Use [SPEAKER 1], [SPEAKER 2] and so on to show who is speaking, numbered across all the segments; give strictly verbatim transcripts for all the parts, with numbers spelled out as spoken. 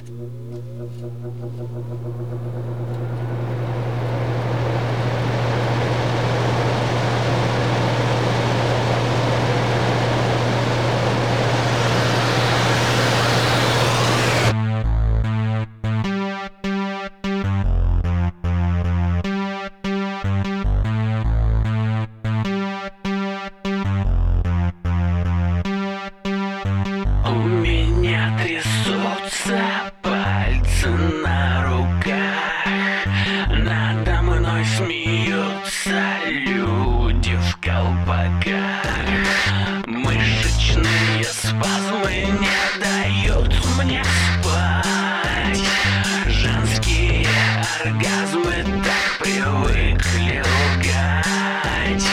[SPEAKER 1] Пальцы на руках, надо мной смеются люди в колпаках. Мышечные спазмы не дают мне спать. Женские оргазмы так привыкли лгать.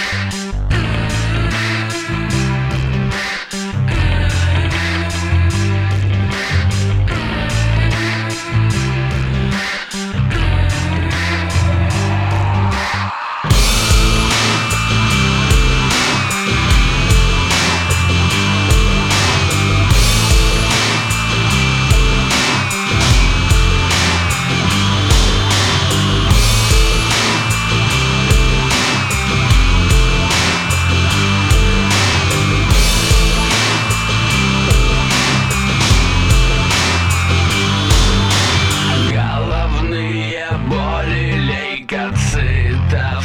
[SPEAKER 1] Лейкоцитов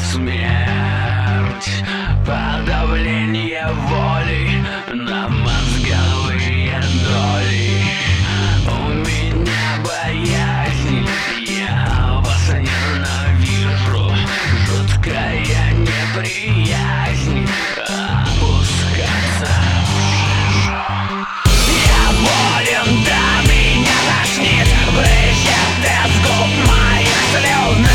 [SPEAKER 1] смерть, подавление воли на мозговые доли. У меня боязнь, я вас ненавижу, жуткая неприязнь опускаться в жижу. Я болен, да меня тошнит, брызжет из губ моих слюна.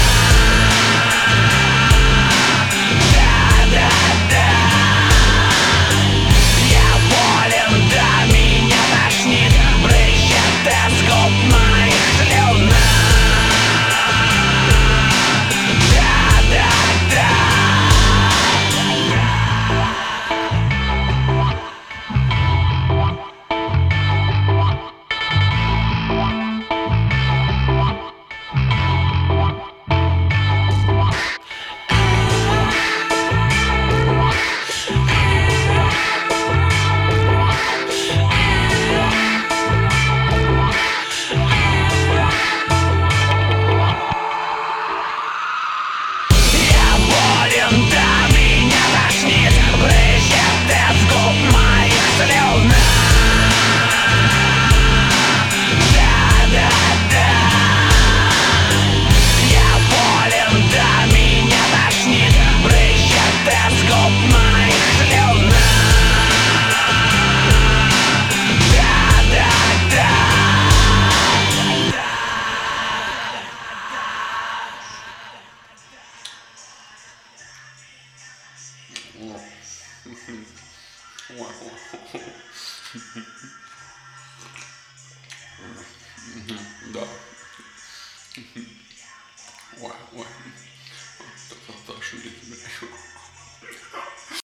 [SPEAKER 2] Да.